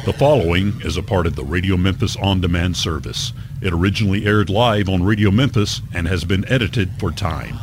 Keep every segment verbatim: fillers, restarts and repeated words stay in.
The following is a part of the Radio Memphis On Demand service. It originally aired live on Radio Memphis and has been edited for time.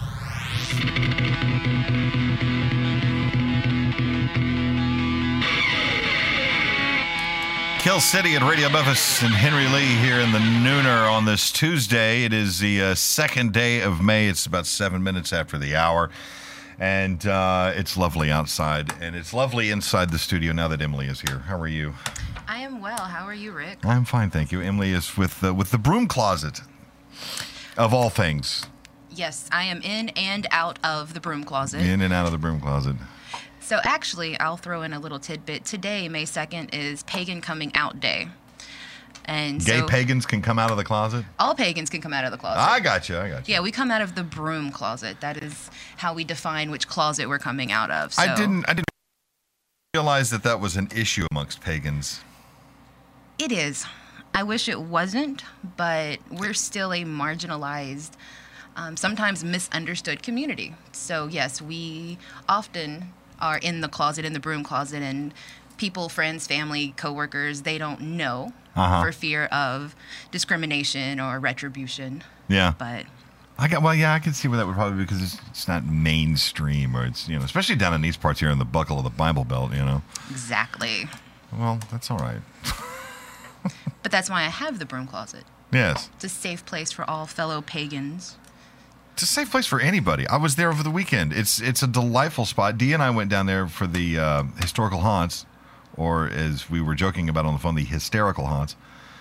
Kill City at Radio Memphis and Henry Lee here in the Nooner on this Tuesday. It is the uh, second day of May. It's about seven minutes after the hour. And uh, it's lovely outside. And it's lovely inside the studio now that Emily is here. How are you? I am well. How are you, Rick? I'm fine, thank you. Emily is with, uh, with the broom closet, of all things. Yes, I am in and out of the broom closet. In and out of the broom closet. So actually, I'll throw in a little tidbit. Today, May second, is Pagan Coming Out Day. And Gay so pagans can come out of the closet? all pagans can come out of the closet. I got you, I got you. Yeah, we come out of the broom closet. That is how we define which closet we're coming out of. So I didn't I didn't realize that that was an issue amongst pagans. It is. I wish it wasn't, but we're still a marginalized, um, sometimes misunderstood community. So yes, we often are in the closet, in the broom closet, and people, friends, family, coworkers, they don't know Uh-huh. for fear of discrimination or retribution. Yeah. But I got well, yeah, I can see where that would probably be because it's, it's not mainstream, or it's, you know, especially down in these parts here in the buckle of the Bible Belt, you know. exactly. Well, that's all right. But that's why I have the broom closet. Yes, It's a safe place for all fellow pagans. it's a safe place for anybody. I was there over the weekend. It's it's a delightful spot. Dee and I went down there for the uh, historical haunts, or as we were joking about on the phone, the hysterical haunts.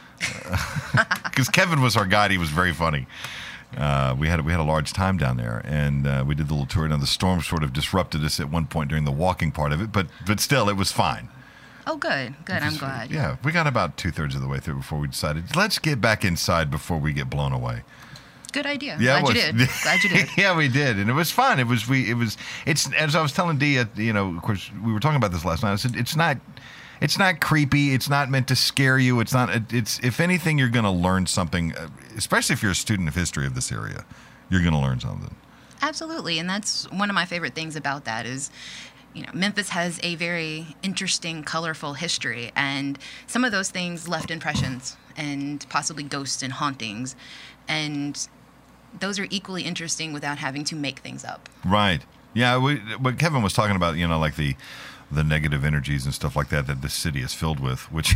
Because Kevin was our guide. He was very funny. Uh, we had we had a large time down there, and uh, we did the little tour. Now the storm sort of disrupted us at one point during the walking part of it, but but still, it was fine. Oh, good. Good. I'm Just- glad. Yeah, we got about two thirds of the way through before we decided let's get back inside before we get blown away. Good idea. Yeah, glad it you was. did. Glad you did. Yeah, we did, and it was fun. It was we. It was. It's as I was telling Dee. uh, You know, of course, we were talking about this last night. I said it's not. It's not creepy. It's not meant to scare you. It's not. It's if anything, you're going to learn something. uh, Especially if you're a student of history of this area, you're going to learn something. Absolutely, and that's one of my favorite things about that is, you know, Memphis has a very interesting, colorful history, and some of those things left impressions and possibly ghosts and hauntings, and those are equally interesting without having to make things up. Right. Yeah. We, what Kevin was talking about, you know, like the the negative energies and stuff like that that this city is filled with, which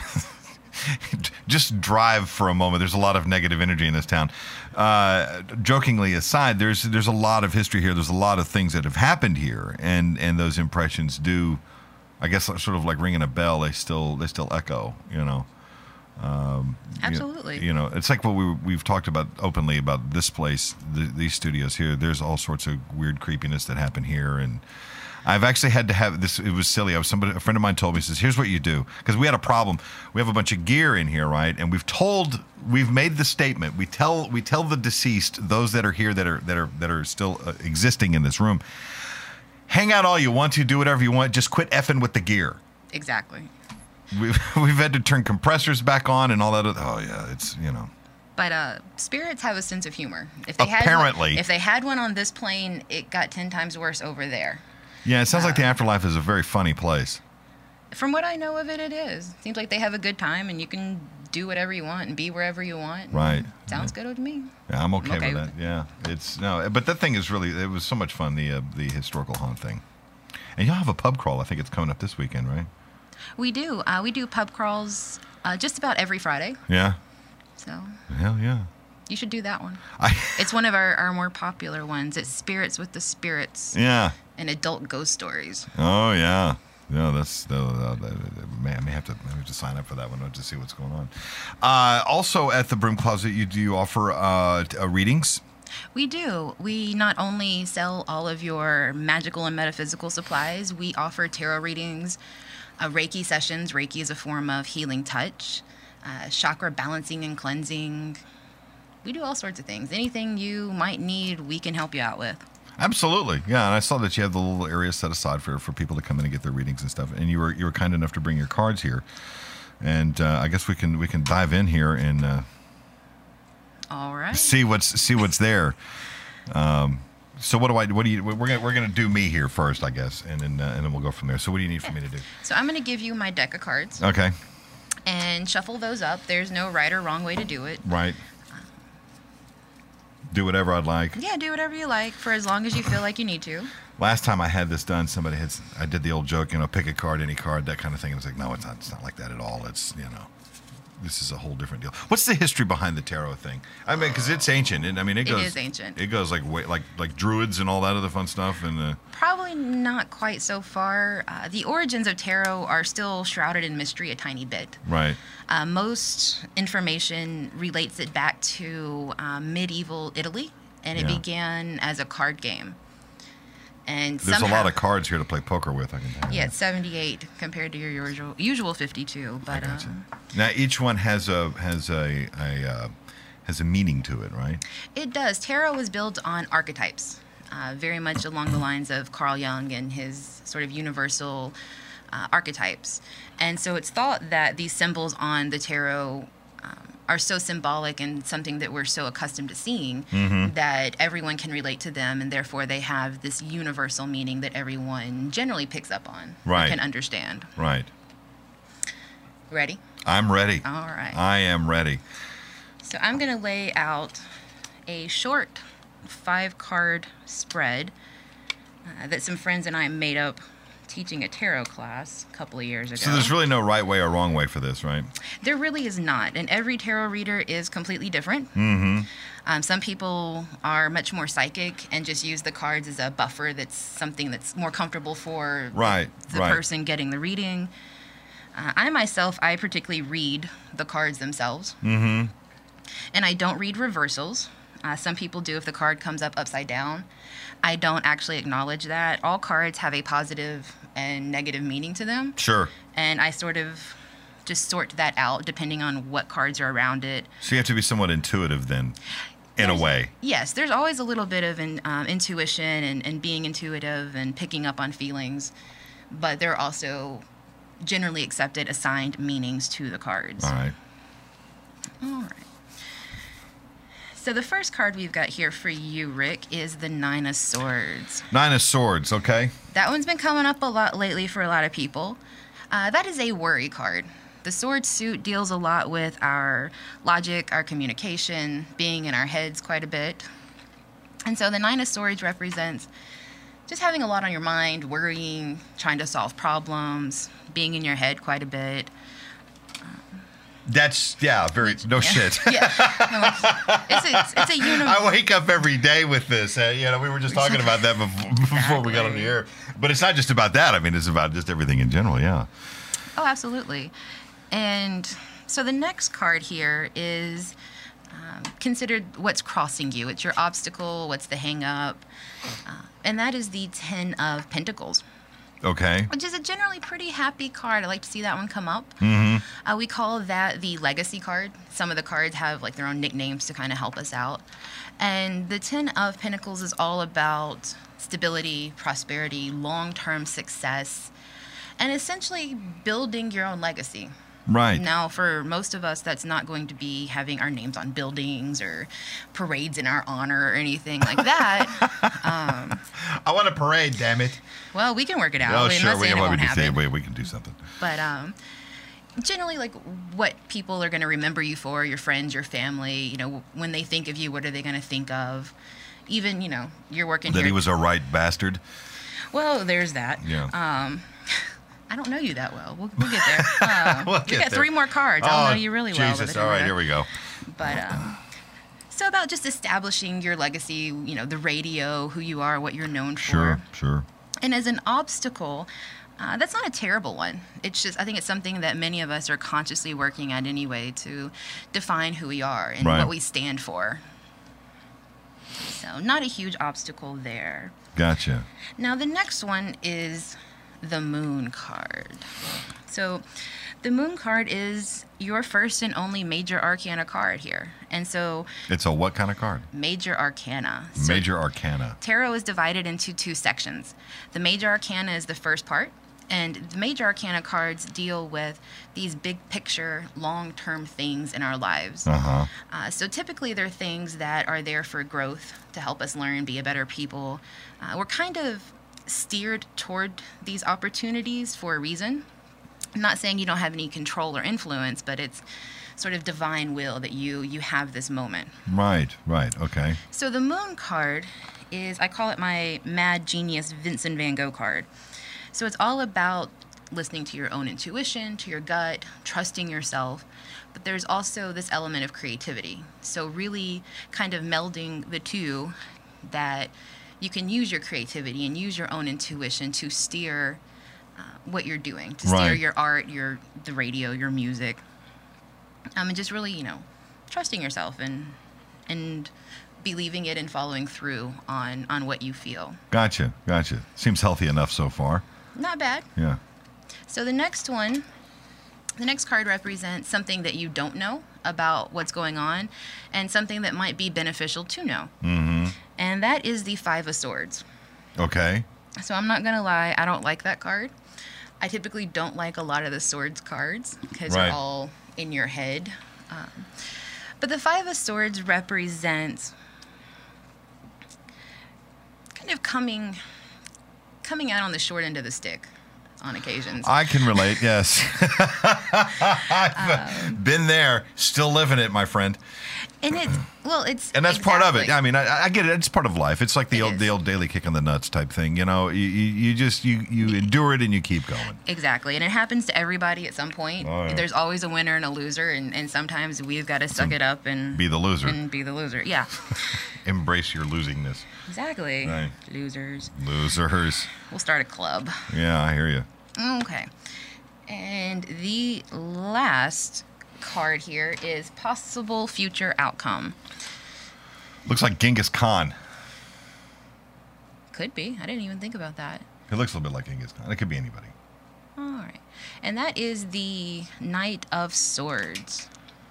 just drive for a moment. There's a lot of negative energy in this town. Uh, jokingly aside, there's there's a lot of history here. There's a lot of things that have happened here, and and those impressions do, I guess, sort of like ringing a bell. They still they still echo. You know. Um, Absolutely. You, you know, it's like what we we've talked about openly about this place, the, these studios here. There's all sorts of weird creepiness that happen here, and I've actually had to have this. It was silly. I was somebody, a friend of mine told me, he says, "Here's what you do," because we had a problem. We have a bunch of gear in here, right? And we've told, we've made the statement. We tell, we tell the deceased, those that are here, that are that are that are still uh, existing in this room, hang out all you want to, do whatever you want. Just quit effing with the gear. Exactly. We've we've had to turn compressors back on and all that. Oh yeah, it's you know. But uh, spirits have a sense of humor. If they Apparently. had one, if they had one on this plane, it got ten times worse over there. Yeah, it sounds like Uh, the afterlife is a very funny place. From what I know of it, it is. Seems like they have a good time, and you can do whatever you want and be wherever you want. Right. Sounds good to me. Yeah, I'm okay, okay with with that. Yeah, it's no, but that thing is really. It was so much fun. The uh, the historical haunt thing, and you'll have a pub crawl. I think it's coming up this weekend, right? We do. Uh, we do pub crawls uh, just about every Friday. Yeah. So Hell yeah. you should do that one. I, It's one of our, our more popular ones. It's Spirits with the Spirits yeah. and Adult Ghost Stories. Oh yeah. Yeah, that's uh, uh, man. I may have to I may have to sign up for that one to see what's going on. Uh, also, at the Broom Closet, you do you offer uh, uh, readings. We do. We not only sell all of your magical and metaphysical supplies, we offer tarot readings, uh, Reiki sessions. Reiki is a form of healing touch, uh, chakra balancing and cleansing. We do all sorts of things. Anything you might need, we can help you out with. Absolutely, yeah. And I saw that you have the little area set aside for, for people to come in and get their readings and stuff. And you were you were kind enough to bring your cards here, and uh, I guess we can we can dive in here and uh, All right. see what's see what's there. Um, So what do I? What do you? We're gonna we're gonna do me here first, I guess, and then uh, and then we'll go from there. So what do you need for me to do? So I'm going to give you my deck of cards. Okay. and shuffle those up. There's no right or wrong way to do it. Right. Do whatever I'd like. Yeah, do whatever you like for as long as you feel like you need to. Last time I had this done, somebody had, I did the old joke, you know, pick a card, any card, that kind of thing. And I was like, no, it's not, it's not like that at all. It's, you know, this is a whole different deal. What's the history behind the tarot thing? I mean, because it's ancient. And, I mean, it goes. It is ancient. It goes like way, like like druids and all that other fun stuff. And uh, Probably not quite so far. Uh, the origins of tarot are still shrouded in mystery a tiny bit. right, Uh, most information relates it back to um, medieval Italy, and it Yeah. began as a card game. And there's somehow, a lot of cards here to play poker with. I can tell you. Yeah, it's seventy-eight compared to your usual usual fifty-two. I But gotcha. um, Now each one has a has a, a uh, has a meaning to it, right? it does. Tarot is built on archetypes, uh, very much along the lines of Carl Jung and his sort of universal uh, archetypes. And so it's thought that these symbols on the tarot um, are so symbolic and something that we're so accustomed to seeing Mm-hmm. that everyone can relate to them, and therefore they have this universal meaning that everyone generally picks up on Right. and can understand. Right. Ready? I'm ready. All right. I am ready. So I'm going to lay out a short five-card spread uh, that some friends and I made up teaching a tarot class a couple of years ago. So there's really no right way or wrong way for this, right? There really is not, and every tarot reader is completely different. Mm-hmm. Um, some people are much more psychic and just use the cards as a buffer that's something that's more comfortable for the- Right, the, right. person getting the reading. Uh, I myself, I particularly read the cards themselves. Mm-hmm. And I don't read reversals. Uh, some people do if the card comes up upside down. I don't actually acknowledge that. All cards have a positive and negative meaning to them. Sure. And I sort of just sort that out depending on what cards are around it. So you have to be somewhat intuitive then, in a There's- way. Yes, there's always a little bit of an, um, intuition and, and being intuitive and picking up on feelings. But there are also generally accepted assigned meanings to the cards. All right. All right. So the first card we've got here for you, Rick, is the Nine of Swords. Nine of Swords, okay? That one's been coming up a lot lately for a lot of people. Uh, that is a worry card. The sword suit deals a lot with our logic, our communication, being in our heads quite a bit. And so the Nine of Swords represents just having a lot on your mind, worrying, trying to solve problems, being in your head quite a bit. That's, yeah, very, no Yeah. shit. Yeah. No, it's, it's, it's a uni- I wake up every day with this. Uh, you know, we were just talking about that before, before we got on the air. But it's not just about that. I mean, it's about just everything in general, yeah. Oh, absolutely. And so the next card here is um, considered what's crossing you. It's your obstacle, what's the hang up. Uh, and that is the Ten of Pentacles, Okay. which is a generally pretty happy card. I like to see that one come up. Mm-hmm. Uh, we call that the legacy card. Some of the cards have like their own nicknames to kind of help us out. And the Ten of Pentacles is all about stability, prosperity, long-term success, and essentially building your own legacy. Right. Now, for most of us, that's not going to be having our names on buildings or parades in our honor or anything like that. um, I want a parade, damn it. well, we can work it out. Oh, I'm sure. not We, saying it well, we, won't can say, happen. we, we can do something. But um, generally, like what people are going to remember you for, your friends, your family, you know, when they think of you, what are they going to think of? Even, you know, you're working That here. he was a right bastard. Well, there's that. Yeah. Um, I don't know you that well. We'll, we'll get there. Uh, We'll we get got there. three more cards. I'll know you really well. Jesus. but All right, anyway. here we go. But um, so about just establishing your legacy, you know, the radio, who you are, what you're known Sure, for. sure. And as an obstacle, uh, that's not a terrible one. It's just, I think it's something that many of us are consciously working at anyway to define who we are and Right. what we stand for. So not a huge obstacle there. Gotcha. Now the next one is the Moon card. So the Moon card is your first and only major arcana card here. And so It's a what kind of card? major arcana. So Major Arcana. tarot is divided into two sections. The major arcana is the first part, and the major arcana cards deal with these big picture, long-term things in our lives. Uh-huh. Uh, so typically they're things that are there for growth, to help us learn, be a better people. Uh, we're kind of steered toward these opportunities for a reason. I'm not saying you don't have any control or influence, but it's sort of divine will that you you have this moment. Right, right, okay. So the moon card is, I call it my mad genius Vincent van Gogh card. So it's all about listening to your own intuition, to your gut, trusting yourself. But there's also this element of creativity. So really kind of melding the two, that you can use your creativity and use your own intuition to steer uh, what you're doing, to steer Right. your art, your the radio, your music. Um, and just really, you know, trusting yourself and and believing it and following through on, on what you feel. Gotcha, gotcha. Seems healthy enough so far. Not bad. Yeah. So the next one, the next card represents something that you don't know about what's going on and something that might be beneficial to know. Mm-hmm. And that is the Five of Swords. Okay. So I'm not going to lie, I don't like that card. I typically don't like a lot of the Swords cards because Right. they're all in your head. Um, but the Five of Swords represents kind of coming coming out on the short end of the stick on occasions. I can relate, yes. I've Um, been there, still living it, my friend. And it's, well, it's... And that's part of it. exactly. I mean, I, I get it. It's part of life. It's like the It old is. the old daily kick in the nuts type thing. You know, you, you, you just, you, you endure it and you keep going. Exactly. And it happens to everybody at some point. Oh, yeah. There's always a winner and a loser, and, and sometimes we've got to suck it up and... Be the loser. And be the loser. Yeah. Embrace your losingness. Exactly. Right. Losers. Losers. We'll start a club. Yeah, I hear you. Okay. And the last card here is possible future outcome. Looks like Genghis Khan. Could be. I didn't even think about that. It looks a little bit like Genghis Khan. It could be anybody. All right. And that is the Knight of Swords.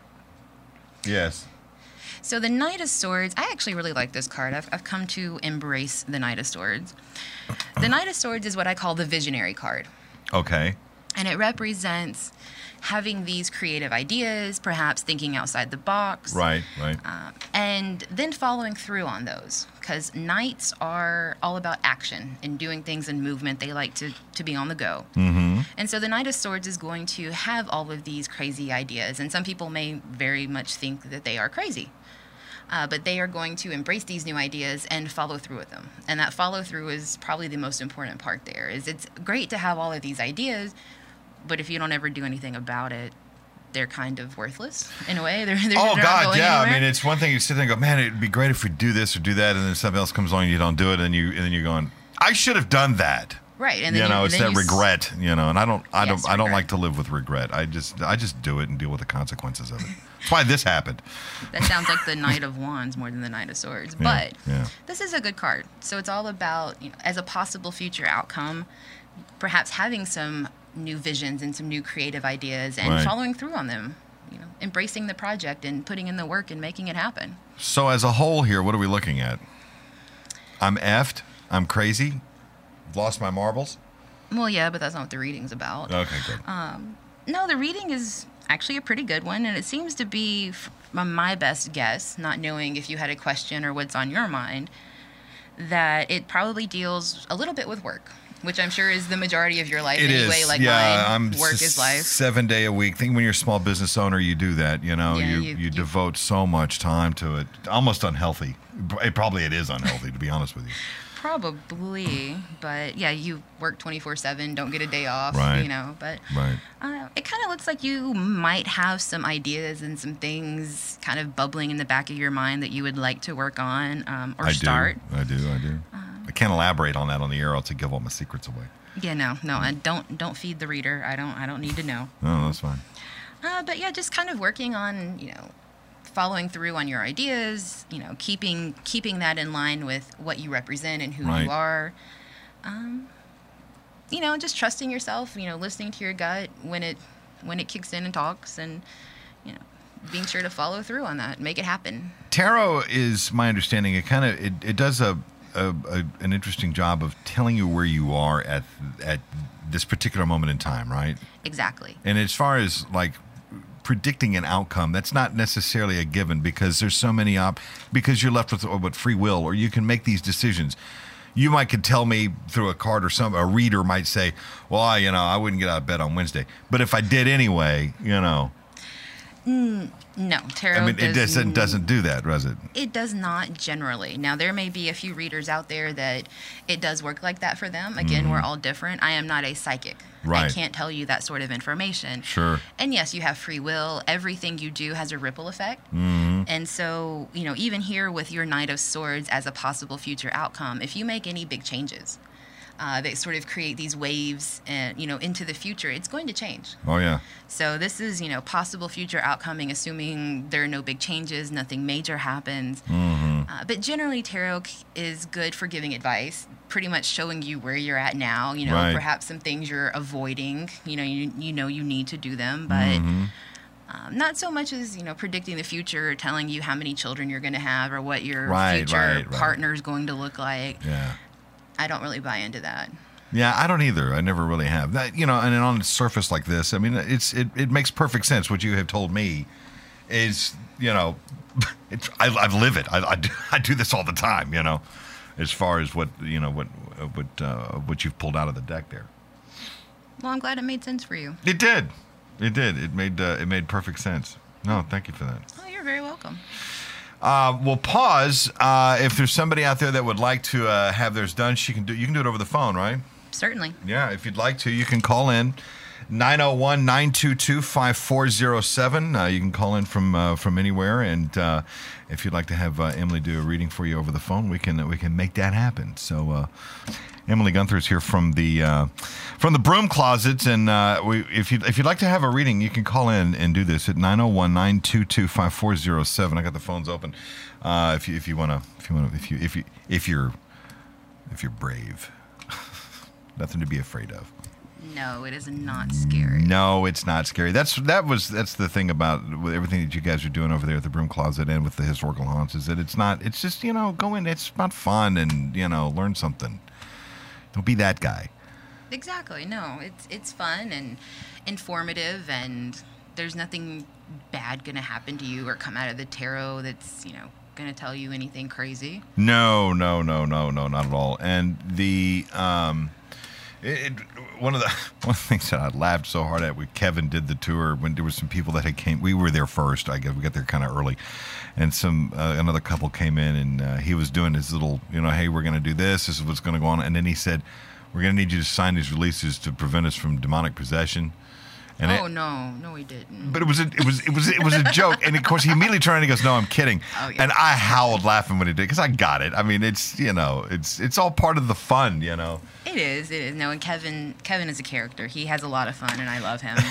Yes. So the Knight of Swords, I actually really like this card. I've, I've come to embrace the Knight of Swords. The Knight of Swords is what I call the visionary card. Okay. And it represents having these creative ideas, perhaps thinking outside the box. Right, right. Um, and then following through on those. Because knights are all about action and doing things in movement. They like to, to be on the go. Mm-hmm. And so the Knight of Swords is going to have all of these crazy ideas. And some people may very much think that they are crazy. Uh, but they are going to embrace these new ideas and follow through with them. And that follow through is probably the most important part there. Is it's great to have all of these ideas, but if you don't ever do anything about it, they're kind of worthless in a way. They're, they're, Oh, they're not God, going yeah. anywhere. I mean, it's one thing you sit there and go, man, it'd be great if we do this or do that, and then something else comes along and you don't do it, and, you, and then you're going, I should have done that. Right, and You then know, you, it's then that you s- regret, you know, and I don't, I Yes, don't, I don't regret. like to live with regret. I just, I just do it and deal with the consequences of it. That's why this happened. That sounds like the Knight of Wands more than the Knight of Swords. Yeah, But yeah. this is a good card. So it's all about, you know, as a possible future outcome, perhaps having some new visions and some new creative ideas and Right. following through on them. You know, embracing the project and putting in the work and making it happen. So as a whole here, what are we looking at? I'm effed. I'm crazy. I've lost my marbles. Well, yeah, but that's not what the reading's about. Okay, good. No, the reading is actually a pretty good one, and it seems to be, f- my best guess, not knowing if you had a question or what's on your mind, that it probably deals a little bit with work, which I'm sure is the majority of your life It anyway, is. like yeah, mine. I'm Work s- is life. Seven day a week. Think when you're a small business owner, you do that. You know, Yeah, you, you- you you- devote so much time to it. Almost unhealthy. It probably it is unhealthy, to be honest with you. Probably, but yeah, you work twenty-four seven, don't get a day off, Right. you know, but Right. uh, it kind of looks like you might have some ideas and some things kind of bubbling in the back of your mind that you would like to work on um, or I start. do. I do. I do. I can't elaborate on that on the air, else I give all my secrets away. Yeah, no, no, I don't don't feed the reader. I don't I don't need to know. No, that's fine. Uh, but yeah, just kind of working on, you know, following through on your ideas, you know, keeping keeping that in line with what you represent and who Right. you are. Um, you know, just trusting yourself, you know, listening to your gut when it when it kicks in and talks, and you know, being sure to follow through on that, make it happen. Tarot is my understanding. It kind of it, it does a, a, a an interesting job of telling you where you are at at this particular moment in time, right? Exactly. And as far as like predicting an outcome, that's not necessarily a given because there's so many op because you're left with what free will, or you can make these decisions. You might could tell me through a card or some a reader might say, well, I, you know, I wouldn't get out of bed on Wednesday. But if I did anyway, you know. Mm, no, tarot I mean, it does doesn't, doesn't do that, does it? It does not generally. Now, there may be a few readers out there that it does work like that for them. Again, Mm-hmm. we're all different. I am not a psychic. Right. I can't tell you that sort of information. Sure. And yes, you have free will. Everything you do has a ripple effect. Mm-hmm. And so, you know, even here with your Knight of Swords as a possible future outcome, if you make any big changes uh, that sort of create these waves, and you know, into the future, it's going to change. Oh, yeah. So this is, you know, possible future outcoming, assuming there are no big changes, nothing major happens. Mm-hmm. Uh, but generally, tarot c- is good for giving advice, pretty much showing you where you're at now. You know, Right. perhaps some things you're avoiding. You know, you you know you need to do them, but Mm-hmm. um, not so much as, you know, predicting the future, or telling you how many children you're going to have, or what your Right, future right, right. partner is going to look like. Yeah. I don't really buy into that. Yeah, I don't either. I never really have. That, you know, and on a surface like this, I mean, it's it, it makes perfect sense. What you have told me is, you know, it's, I, I live it. I, I, do, I do this all the time, you know, as far as what, you know, what what uh, what you've pulled out of the deck there. Well, I'm glad it made sense for you. It did. It did. It made uh, it made perfect sense. No, thank you for that. Oh, you're very welcome. Uh, we'll pause. Uh, if there's somebody out there that would like to uh, have theirs done, she can do. You can do it over the phone, right? Certainly. Yeah, if you'd like to, you can call in nine oh one, nine two two, five four oh seven. Uh, you can call in from uh, from anywhere, and uh, if you'd like to have uh, Emily do a reading for you over the phone, we can we can make that happen. So, uh, Emily Gunther is here from the uh, from the broom closet, and uh, we, if you if you'd like to have a reading, you can call in and do this at nine oh one, nine two two, five four oh seven. I got the phones open. Uh, if you if you want to if you want to if you if you if you're if you're brave. Nothing to be afraid of. No, it is not scary. No, it's not scary. That's that was that's the thing about with everything that you guys are doing over there at the Broom Closet and with the historical haunts is that it's not. It's just, you know, go in. It's about fun and, you know, learn something. Don't be that guy. Exactly. No, it's it's fun and informative, and there's nothing bad going to happen to you or come out of the tarot that's, you know, going to tell you anything crazy. No, no, no, no, no, not at all. And the um, it, it, one of the one of the things that I laughed so hard at when Kevin did the tour, when there were some people that had came, we were there first. I guess we got there kind of early, and some uh, another couple came in, and uh, he was doing his little, you know, hey, we're going to do this. This is what's going to go on, and then he said, we're going to need you to sign these releases to prevent us from demonic possession. And oh it, no, no, we didn't. But it was a, it was it was it was a joke, and of course he immediately turned and he goes, "No, I'm kidding." Oh, yeah. And I howled laughing when he did because I got it. I mean, it's you know, it's it's all part of the fun, you know. It is, it is. No, and Kevin, Kevin is a character. He has a lot of fun, and I love him.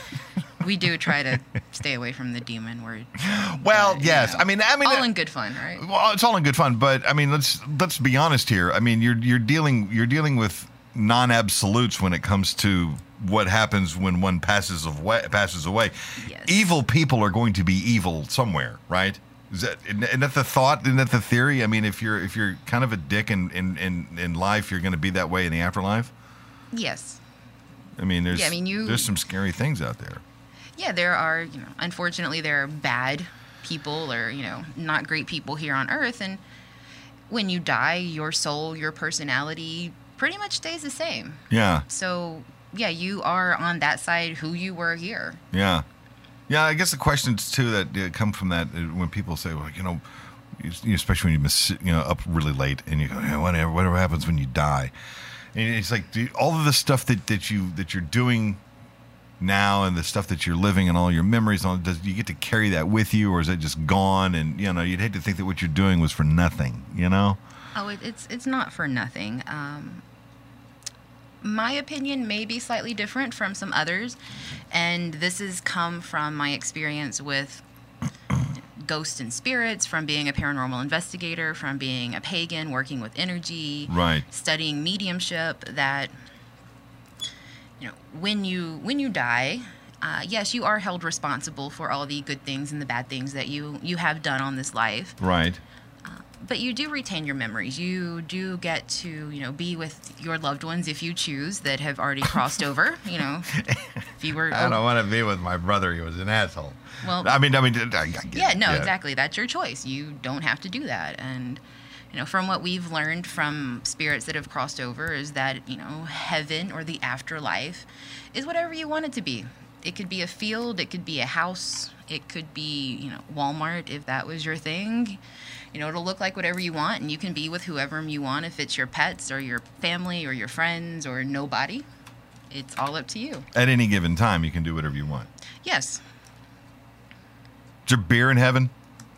We do try to stay away from the demon word. Well, but, yes, you know, I mean, I mean, all uh, in good fun, right? well, it's all in good fun, but I mean, let's let's be honest here. I mean, you're you're dealing you're dealing with non-absolutes when it comes to what happens when one passes away. Passes away. Yes. Evil people are going to be evil somewhere, right? Is that isn't that the thought? Isn't that the theory? I mean, if you're if you're kind of a dick in in, in, in life, you're going to be that way in the afterlife. Yes. I mean, there's Yeah, I mean, you- there's some scary things out there. Yeah, there are, you know, unfortunately, there are bad people or, you know, not great people here on Earth. And when you die, your soul, your personality pretty much stays the same. Yeah, So, yeah, you are on that side who you were here. yeah, yeah. I guess the questions too that uh, come from that uh, when people say, well, you know, you, you- especially when you miss, you know, up really late and you go, yeah, whatever, whatever happens when you die, and it's like do you- all of the stuff that, that you that you're doing now and the stuff that you're living and all your memories on, does you get to carry that with you, or is it just gone? And you know, you'd hate to think that what you're doing was for nothing, you know. Oh, it, it's it's not for nothing. Um, my opinion may be slightly different from some others, and this has come from my experience with ghosts and spirits, from being a paranormal investigator, from being a pagan, working with energy, Right. studying mediumship. That you know, when you when you die, uh, yes, you are held responsible for all the good things and the bad things that you you have done on this life. Right. But you do retain your memories. You do get to, you know, be with your loved ones if you choose that have already crossed over. You know, if you were. I don't want to be with my brother. He was an asshole. Well, I mean, I mean, I, I get yeah, it. no, exactly. That's your choice. You don't have to do that. And, You know, from what we've learned from spirits that have crossed over is that, you know, heaven or the afterlife is whatever you want it to be. It could be a field, it could be a house, it could be, you know, Walmart if that was your thing. You know, it'll look like whatever you want, and you can be with whoever you want, if it's your pets or your family or your friends or nobody. It's all up to you. At any given time, you can do whatever you want. Yes. Is there beer in heaven?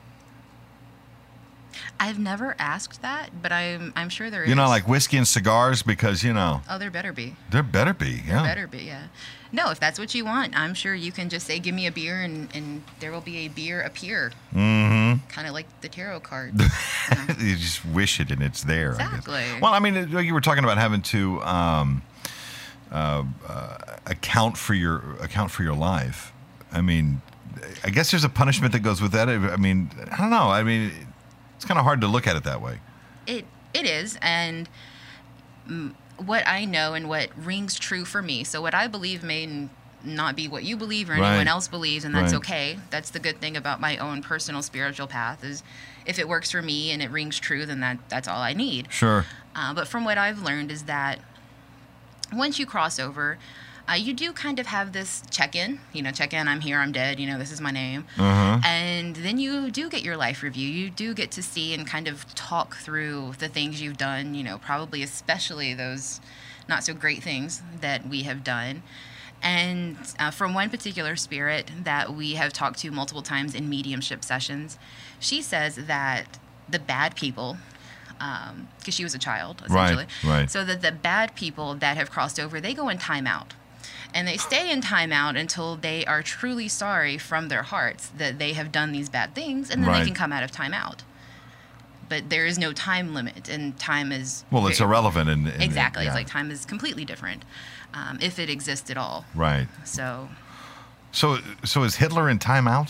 I've never asked that, but I'm I'm sure there is. You know, like whiskey and cigars, because, you know. Oh, there better be. There better be, yeah. There better be, yeah. No, if that's what you want, I'm sure you can just say, give me a beer, and, and there will be a beer appear. Mm-hmm. Kind of like the tarot card. You just wish it and it's there. Exactly. I guess. Well, I mean, you were talking about having to um, uh, uh, account for your account for your life. I mean, I guess there's a punishment that goes with that. I mean, I don't know. I mean, it's kind of hard to look at it that way. It It is, and mm, what I know and what rings true for me. So what I believe may n- not be what you believe or anyone Right. else believes, and that's Right. okay. That's the good thing about my own personal spiritual path is if it works for me and it rings true, then that that's all I need. Sure. Uh, but from what I've learned is that once you cross over, uh, you do kind of have this check-in. You know, check-in, I'm here, I'm dead, you know, this is my name. Uh-huh. And then you do get your life review. You do get to see and kind of talk through the things you've done, you know, probably especially those not so great things that we have done. And uh, from one particular spirit that we have talked to multiple times in mediumship sessions, she says that the bad people, because um, she was a child, essentially. Right, right. So that the bad people that have crossed over, they go in timeout. And they stay in timeout until they are truly sorry from their hearts that they have done these bad things, and then Right. they can come out of timeout. But there is no time limit, and time is... Well, it's very- irrelevant. In, in Exactly. yeah. It's like time is completely different, um, if it exists at all. Right. So, So, so is Hitler in timeout?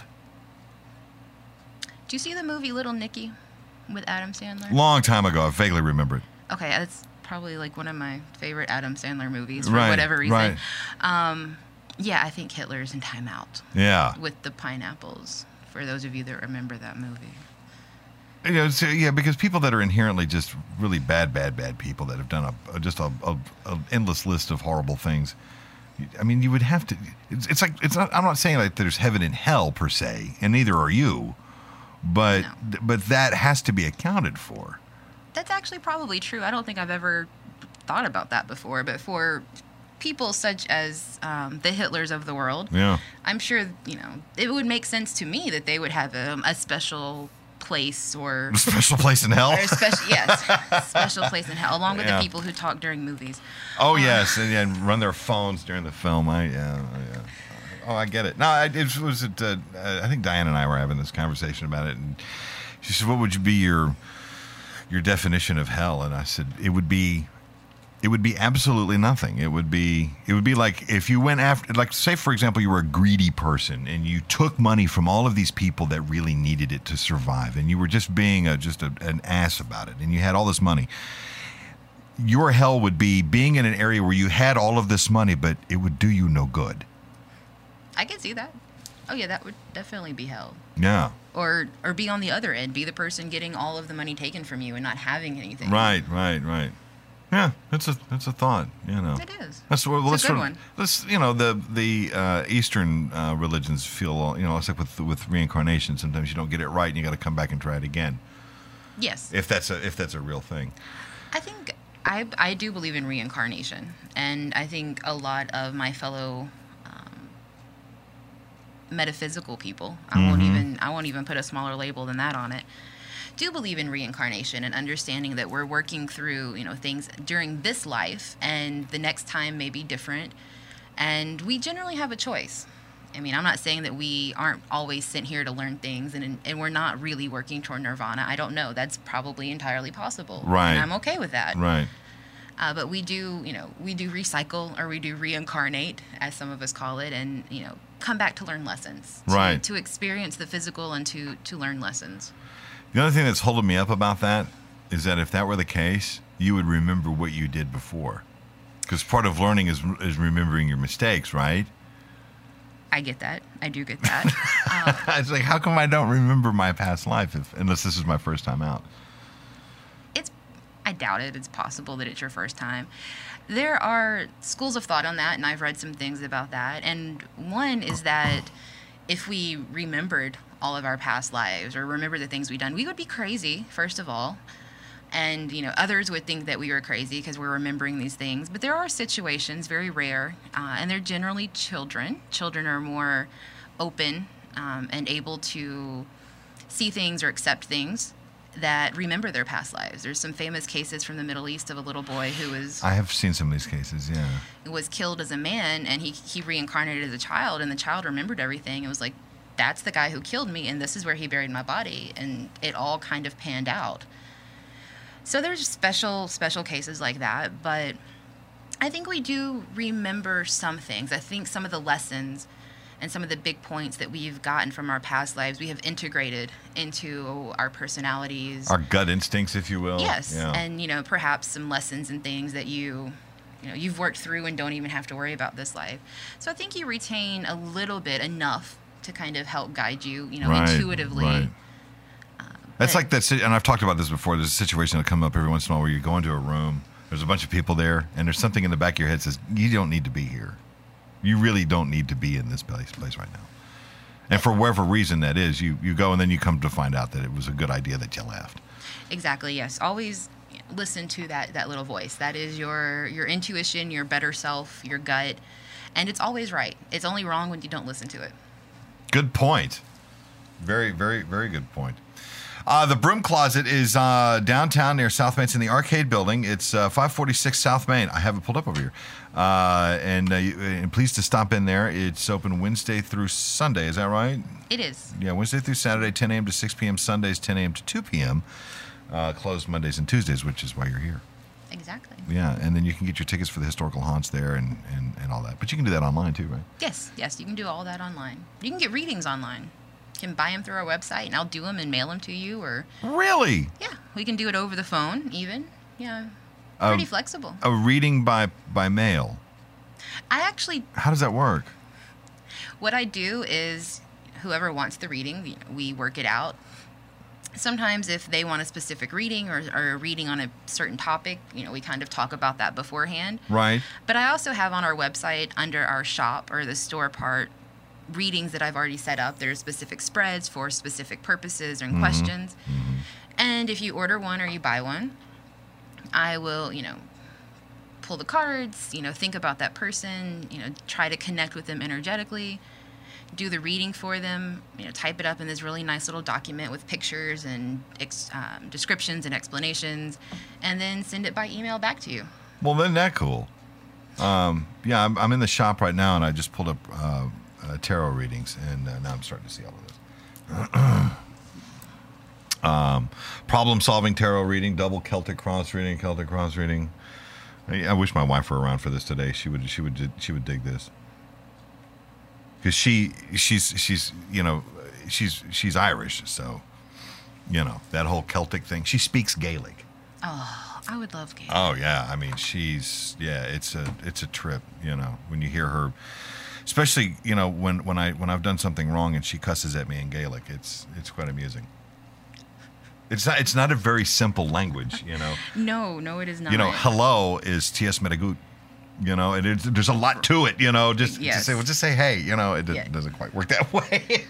do you see the movie Little Nicky with Adam Sandler? Long time ago. I vaguely remember it. Okay, that's probably like one of my favorite Adam Sandler movies for Right, whatever reason. right. Um, yeah, I think Hitler's in timeout Yeah. with the pineapples, for those of you that remember that movie. You know, so, yeah, because people that are inherently just really bad, bad, bad people that have done a, a just a, a, a endless list of horrible things. I mean, you would have to. It's, it's like it's not. I'm not saying like there's heaven and hell per se, and neither are you. But No. but that has to be accounted for. That's actually probably true. I don't think I've ever thought about that before, but for people such as um, the Hitlers of the world, Yeah. I'm sure, you know, it would make sense to me that they would have a, a special place or... A special place in hell. or a special, yes, special place in hell, along with Yeah. the people who talk during movies. Oh yes, and, and run their phones during the film. I yeah, yeah. Oh, I get it. No, I, it was it. Uh, I think Diane and I were having this conversation about it, and she said, "What would you be your your definition of hell?" And I said, "It would be, it would be absolutely nothing. It would be, it would be like if you went after, like, say for example, you were a greedy person and you took money from all of these people that really needed it to survive, and you were just being a just a, an ass about it, and you had all this money." Your hell would be being in an area where you had all of this money, but it would do you no good. I can see that. Oh yeah, that would definitely be hell. Yeah. Or or be on the other end, be the person getting all of the money taken from you and not having anything. Right, right, right. Yeah, that's a that's a thought. You know. It is. That's well, It's let's a good sort of- one. Let's you know the the uh, Eastern uh, religions feel you know it's like with with reincarnation. Sometimes you don't get it right, and you got to come back and try it again. Yes. If that's a if that's a real thing. I think I, I do believe in reincarnation, and I think a lot of my fellow um, metaphysical people, I won't even I won't even put a smaller label than that on it, do believe in reincarnation and understanding that we're working through, you know, things during this life, and the next time may be different, and we generally have a choice. I mean, I'm not saying that we aren't always sent here to learn things, and and we're not really working toward nirvana. I don't know. That's probably entirely possible. Right. And I'm okay with that. Right. Uh, but we do, you know, we do recycle, or we do reincarnate, as some of us call it, and, you know, come back to learn lessons. To, Right. To experience the physical and to, to learn lessons. The other thing that's holding me up about that is that if that were the case, you would remember what you did before, because part of learning is is remembering your mistakes, right? I get that. I do get that. um, It's like, how come I don't remember my past life if, unless this is my first time out? doubt it. It's possible that it's your first time. There are schools of thought on that, and I've read some things about that. And one is that if we remembered all of our past lives or remember the things we've done, we would be crazy, first of all. And, you know, others would think that we were crazy because we're remembering these things. But there are situations, very rare, uh, and they're generally children. Children are more open um, and able to see things or accept things that remember their past lives. There's some famous cases from the Middle East of a little boy who was... I have seen some of these cases, yeah. was killed as a man, and he, he reincarnated as a child, and the child remembered everything. It was like, that's the guy who killed me, and this is where he buried my body. And it all kind of panned out. So there's special, special cases like that, but I think we do remember some things. I think some of the lessons and some of the big points that we've gotten from our past lives, we have integrated into our personalities. Our gut instincts, if you will. Yes, yeah. And, you know, perhaps some lessons and things that you, you know, you've worked through and don't even have to worry about this life. So I think you retain a little bit, enough to kind of help guide you, you know, right, intuitively. Right. That's like that, and I've talked about this before. There's a situation that come up every once in a while where you go into a room, there's a bunch of people there, and there's something in the back of your head that says, you don't need to be here. You really don't need to be in this place, place right now. And for whatever reason that is, you, you go and then you come to find out that it was a good idea that you left. Exactly, yes. Always listen to that, that little voice. That is your, your intuition, your better self, your gut, and it's always right. It's only wrong when you don't listen to it. Good point. Very, very, very good point. Uh, the Broom Closet is uh, downtown near South Main. It's in the Arcade Building. It's uh, five forty-six South Main. I have it pulled up over here. Uh, and, uh, you, and please to stop in there. It's open Wednesday through Sunday. Is that right? It is. Yeah, Wednesday through Saturday, ten a.m. to six p.m. Sundays, ten a.m. to two p.m. Uh, closed Mondays and Tuesdays, which is why you're here. Exactly. Yeah, and then you can get your tickets for the historical haunts there and, and, and all that. But you can do that online too, right? Yes, yes. You can do all that online. You can get readings online. Can buy them through our website, and I'll do them and mail them to you. Or really, yeah, we can do it over the phone, even. Yeah, pretty um, flexible. A reading by by mail. I actually. How does that work? What I do is, whoever wants the reading, we work it out. Sometimes, if they want a specific reading or, or a reading on a certain topic, you know, we kind of talk about that beforehand. Right. But I also have on our website, under our shop or the store part, readings that I've already set up. There's specific spreads for specific purposes and mm-hmm. questions. Mm-hmm. And if you order one or you buy one, I will, you know, pull the cards, you know, think about that person, you know, try to connect with them energetically, do the reading for them, you know, type it up in this really nice little document with pictures and ex- um, descriptions and explanations, and then send it by email back to you. Well, isn't that cool? Um, yeah, I'm, I'm in the shop right now, and I just pulled up uh, Uh, tarot readings, and uh, now I'm starting to see all of this. um, problem-solving tarot reading, double Celtic cross reading, Celtic cross reading. I, I wish my wife were around for this today. She would, she would, she would dig this because she, she's, she's, you know, she's, she's Irish, so you know that whole Celtic thing. She speaks Gaelic. Oh, I would love Gaelic. Oh yeah, I mean she's yeah, it's a, it's a trip. You know when you hear her. Especially, you know, when, when I when I've done something wrong and she cusses at me in Gaelic, it's it's quite amusing. It's not it's not a very simple language, you know. No, no, it is not. You know, hello is T S Medagut. You know, and it's, there's a lot to it. You know, just, yes. just say well, just say hey. You know, it yeah. doesn't quite work that way.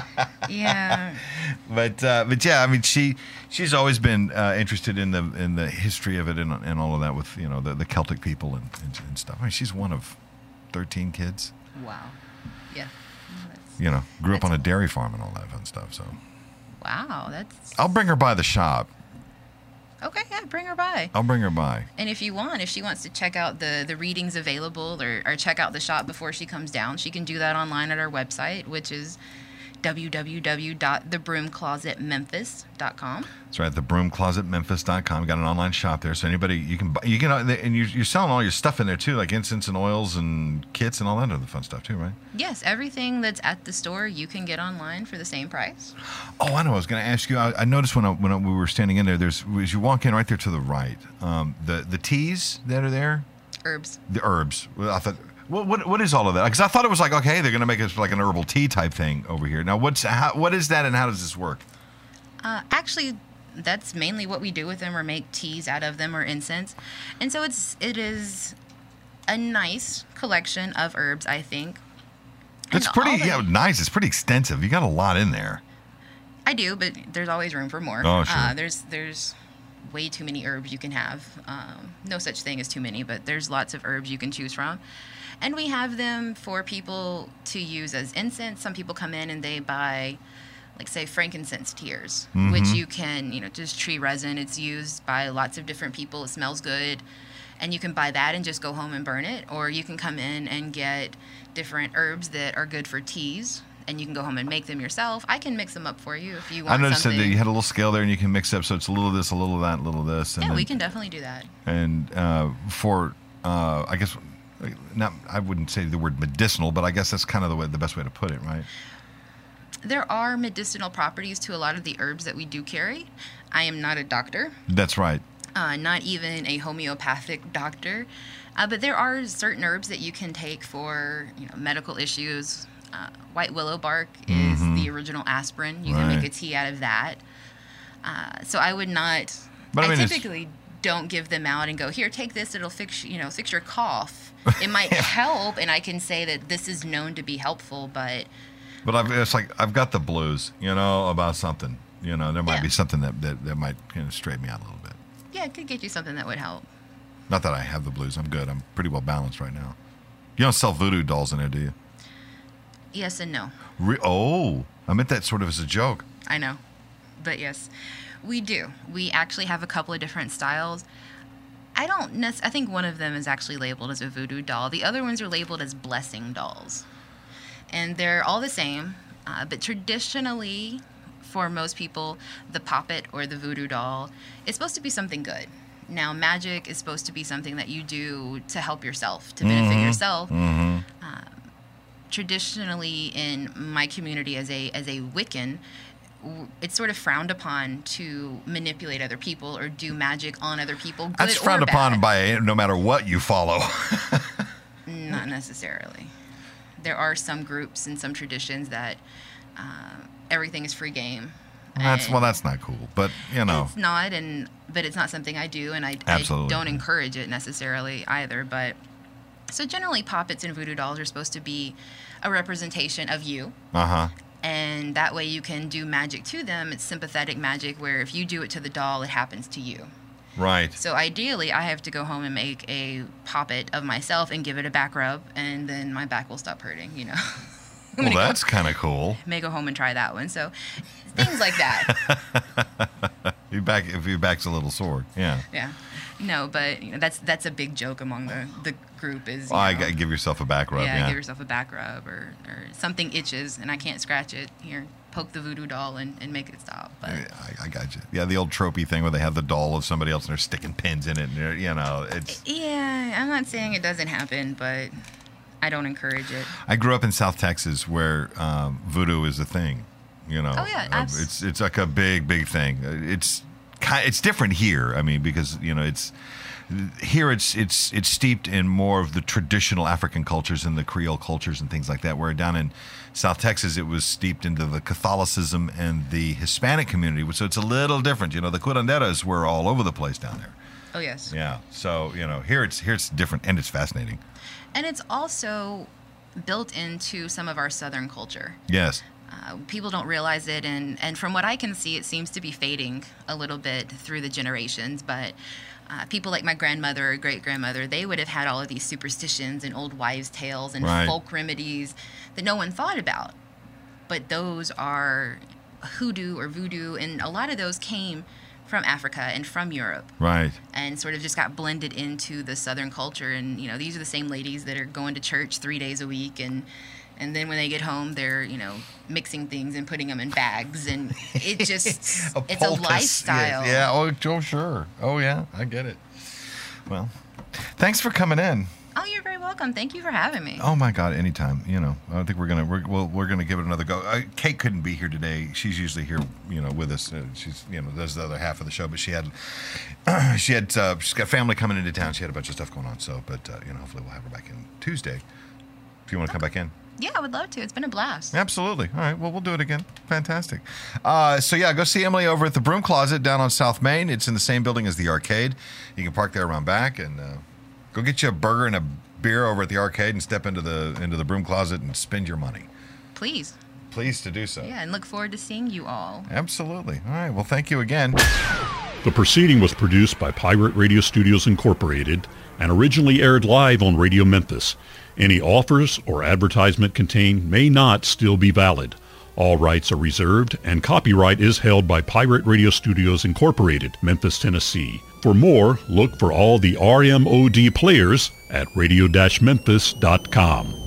yeah. But uh, but yeah, I mean, she she's always been uh, interested in the in the history of it and, and all of that with you know the, the Celtic people and, and, and stuff. I mean, she's one of thirteen kids. Wow. Yeah. That's, you know, grew up on a dairy farm and all that fun stuff. So. Wow, that's. I'll bring her by the shop. Okay, yeah, bring her by. I'll bring her by. And if you want, if she wants to check out the, the readings available or, or check out the shop before she comes down, she can do that online at our website, which is w w w dot the broom closet memphis dot com. That's right, the broom closet memphis dot com. Got an online shop there, so anybody you can buy, you can, and you're, you're selling all your stuff in there too, like incense and oils and kits and all that other fun stuff too, right? Yes, everything that's at the store you can get online for the same price. Oh, I know. I was going to ask you. I, I noticed when I, when I, we were standing in there, there's as you walk in right there to the right, um, the the teas that are there, herbs. The herbs. Well, I thought. What, what what is all of that? Because I thought it was like, okay, they're going to make us like an herbal tea type thing over here. Now, what's how, what is that, and how does this work? Uh, actually, that's mainly what we do with them, or make teas out of them, or incense. And so it's it is a nice collection of herbs, I think. It's And pretty all the- yeah, nice. It's pretty extensive. You got a lot in there. I do, but there's always room for more. Oh, sure. Uh, there's there's way too many herbs you can have. Um, no such thing as too many, but there's lots of herbs you can choose from. And we have them for people to use as incense. Some people come in and they buy, like, say, frankincense tears, Mm-hmm. which you can, you know, just tree resin. It's used by lots of different people. It smells good. And you can buy that and just go home and burn it. Or you can come in and get different herbs that are good for teas, and you can go home and make them yourself. I can mix them up for you if you I want noticed something. that you had a little scale there, and you can mix up. So it's a little of this, a little of that, a little of this. And Yeah, then, we can definitely do that. And uh, for, uh, I guess, not I wouldn't say the word medicinal, but I guess that's kind of the way, the best way to put it, right? There are medicinal properties to a lot of the herbs that we do carry. I am not a doctor, That's right. uh, not even a homeopathic doctor, uh, but there are certain herbs that you can take for, you know, medical issues. Uh, white willow bark is the original aspirin. You can Right. make a tea out of that. Uh, so I would not. But I I, mean, it's- typically don't give them out and go, here, take this. It'll fix you know fix your cough. It might help, and I can say that this is known to be helpful, but. But I've, it's like I've got the blues, you know, about something. You know, there might Yeah. be something that, that, that might kind of straighten me out a little bit. Yeah, it could get you something that would help. Not that I have the blues. I'm good. I'm pretty well balanced right now. You don't sell voodoo dolls in there, do you? Yes and no. Re- oh, I meant that sort of as a joke. I know. But yes, we do. We actually have a couple of different styles. I don't nec- I think one of them is actually labeled as a voodoo doll. The other ones are labeled as blessing dolls. And they're all the same, uh, but traditionally, for most people, the poppet or the voodoo doll is supposed to be something good. Now, magic is supposed to be something that you do to help yourself, to benefit yourself. Mm-hmm. Uh, traditionally, in my community as a as a Wiccan, w- it's sort of frowned upon to manipulate other people or do magic on other people. Good That's or frowned upon bad. by no matter what you follow. Not necessarily. There are some groups and some traditions that uh, everything is free game. That's And well, that's not cool. But you know, It's not, and but it's not something I do, and I, I Absolutely. don't encourage it necessarily either. But so generally, poppets and voodoo dolls are supposed to be a representation of you, uh huh. and that way you can do magic to them. It's sympathetic magic, where if you do it to the doll, it happens to you. Right. So ideally, I have to go home and make a poppet of myself and give it a back rub, and then my back will stop hurting, you know. I'm Well, gonna go- that's kind of cool. may go home and try that one. So things like that. Your back, if your back's a little sore, yeah. Yeah. No, but you know, that's that's a big joke among the, the group is, you Well, I know, got give yourself a back rub. yeah, Yeah. give yourself a back rub, or, or something itches and I can't scratch it. Here, poke the voodoo doll and, and make it stop. But I, I got you. Yeah, the old tropey thing where they have the doll of somebody else and they're sticking pins in it, and they're, you know, it's. yeah, I'm not saying it doesn't happen, but I don't encourage it. I grew up in South Texas where um, voodoo is a thing. You know, Oh, yeah, Uh, abs- it's it's like a big big thing. It's ki it's different here. I mean, because you know, it's here it's it's it's steeped in more of the traditional African cultures and the Creole cultures and things like that. Where down in South Texas, it was steeped into the Catholicism and the Hispanic community. So it's a little different. You know, the curanderas were all over the place down there. Oh yes. Yeah. So you know, here it's here it's different and it's fascinating. And it's also built into some of our Southern culture. Yes. Uh, people don't realize it, and, and from what I can see, it seems to be fading a little bit through the generations. But uh, people like my grandmother or great grandmother, they would have had all of these superstitions and old wives' tales and Right. folk remedies that no one thought about. But those are hoodoo or voodoo, and a lot of those came from Africa and from Europe, Right. and sort of just got blended into the Southern culture. And you know, these are the same ladies that are going to church three days a week, and and then when they get home, they're you know mixing things and putting them in bags, and it just it's a poultice, lifestyle. Yeah, yeah. Oh, oh, sure. Oh, yeah. I get it. Well, thanks for coming in. Oh, you're very welcome. Thank you for having me. Oh my God, anytime. You know, I think we're gonna we're we'll, we're gonna give it another go. Uh, Kate couldn't be here today. She's usually here, you know, with us. Uh, she's you know does the other half of the show, but she had she had uh, she's got family coming into town. She had a bunch of stuff going on. So, but uh, you know, hopefully we'll have her back in Tuesday. If you want to come back in. Yeah, I would love to. It's been a blast. Absolutely. All right. Well, we'll do it again. Fantastic. Uh, so, yeah, go see Emily over at the Broom Closet down on South Main. It's in the same building as the arcade. You can park there around back and uh, go get you a burger and a beer over at the arcade and step into the into the Broom Closet and spend your money. Please. Pleased to do so. Yeah, and look forward to seeing you all. Absolutely. All right. Well, thank you again. The proceeding was produced by Pirate Radio Studios Incorporated and originally aired live on Radio Memphis. Any offers or advertisement contained may not still be valid. All rights are reserved and copyright is held by Pirate Radio Studios Incorporated, Memphis, Tennessee. For more, look for all the R M O D players at radio dash memphis dot com.